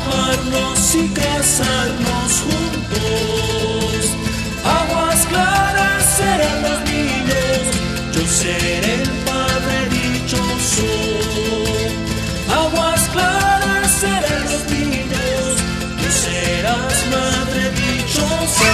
amarnos y casarnos juntos. Aguas claras serán los niños, yo seré el padre dichoso. Aguas claras serán los niños, tú serás madre dichosa.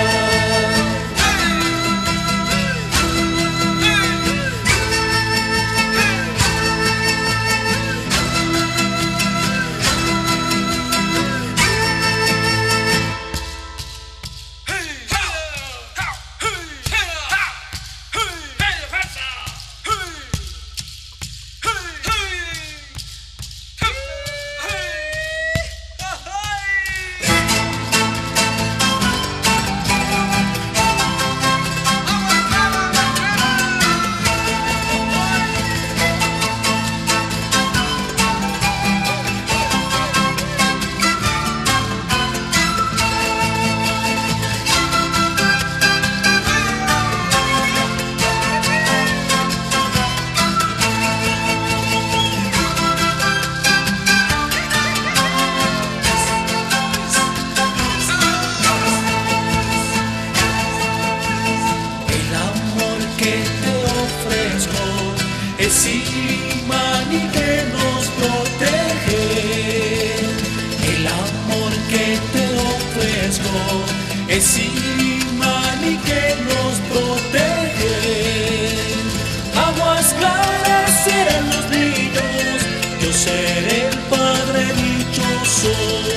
Es imán y que nos protege. El amor que te ofrezco es imán y que nos protege. Aguas claras serán los niños, yo seré el padre dichoso.